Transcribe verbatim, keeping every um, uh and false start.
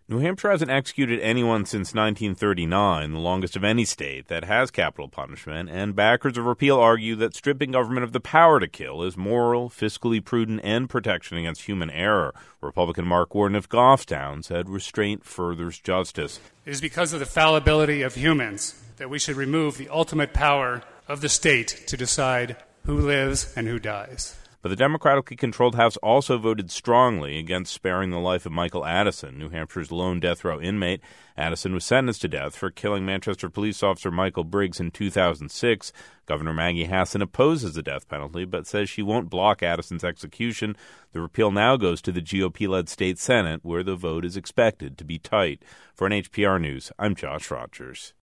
New Hampshire hasn't executed anyone since nineteen thirty-nine, the longest of any state that has capital punishment, and backers of repeal argue that stripping government of the power to kill is moral, fiscally prudent, and protection against human error. Republican Mark Warden of Goffstown said restraint furthers justice. It is because of the fallibility of humans that we should remove the ultimate power of the state to decide who lives and who dies. But the democratically controlled House also voted strongly against sparing the life of Michael Addison, New Hampshire's lone death row inmate. Addison was sentenced to death for killing Manchester police officer Michael Briggs in two thousand six. Governor Maggie Hassan opposes the death penalty, but says she won't block Addison's execution. The repeal now goes to the G O P-led state Senate, where the vote is expected to be tight. For N H P R News, I'm Josh Rogers.